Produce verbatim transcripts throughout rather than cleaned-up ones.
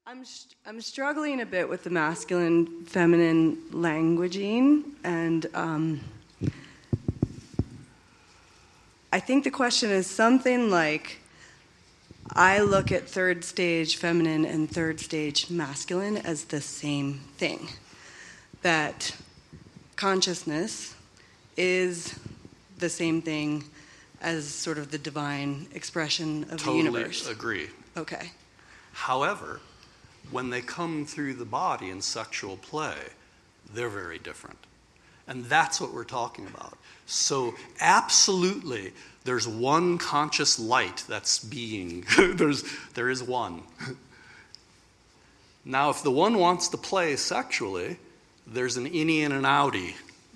I'm st- I'm struggling a bit with the masculine, feminine languaging, and um, I think the question is something like, I look at third stage feminine and third stage masculine as the same thing. That consciousness is the same thing as sort of the divine expression of Totally the universe. Totally agree. Okay. However, when they come through the body in sexual play, they're very different. And that's what we're talking about. So absolutely, there's one conscious light that's being. there's, there is one. Now, if the one wants to play sexually, there's an innie and an outie.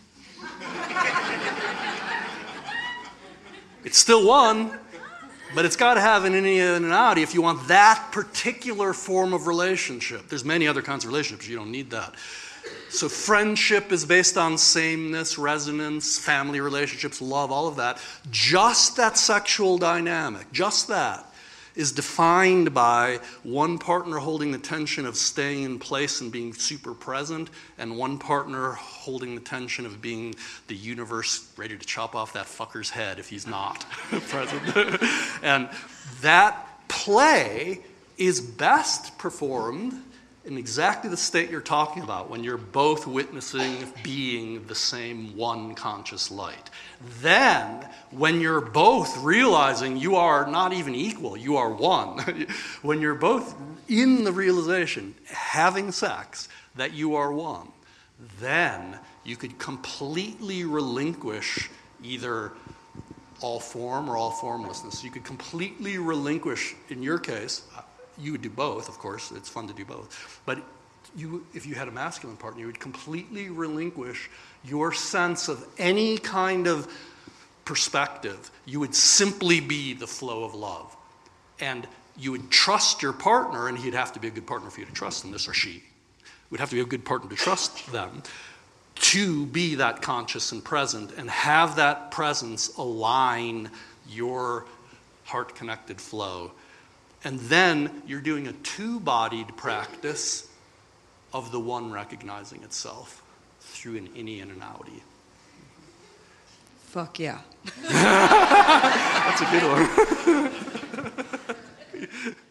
It's still one, but it's got to have an innie and an outie if you want that particular form of relationship. There's many other kinds of relationships. You don't need that. So friendship is based on sameness, resonance, family relationships, love, all of that. Just that sexual dynamic, just that, is defined by one partner holding the tension of staying in place and being super present, and one partner holding the tension of being the universe ready to chop off that fucker's head if he's not present. And that play is best performed in exactly the state you're talking about, when you're both witnessing being the same one conscious light. Then, when you're both realizing you are not even equal, you are one, when you're both in the realization, having sex, that you are one, then you could completely relinquish either all form or all formlessness. You could completely relinquish, in your case, you would do both, of course. It's fun to do both. But you, if you had a masculine partner, you would completely relinquish your sense of any kind of perspective. You would simply be the flow of love. And you would trust your partner, and he'd have to be a good partner for you to trust him, this or she. Would have to be a good partner to trust them, to be that conscious and present, and have that presence align your heart-connected flow. And then you're doing a two-bodied practice of the one recognizing itself through an innie and an outie. Fuck yeah. That's a good one.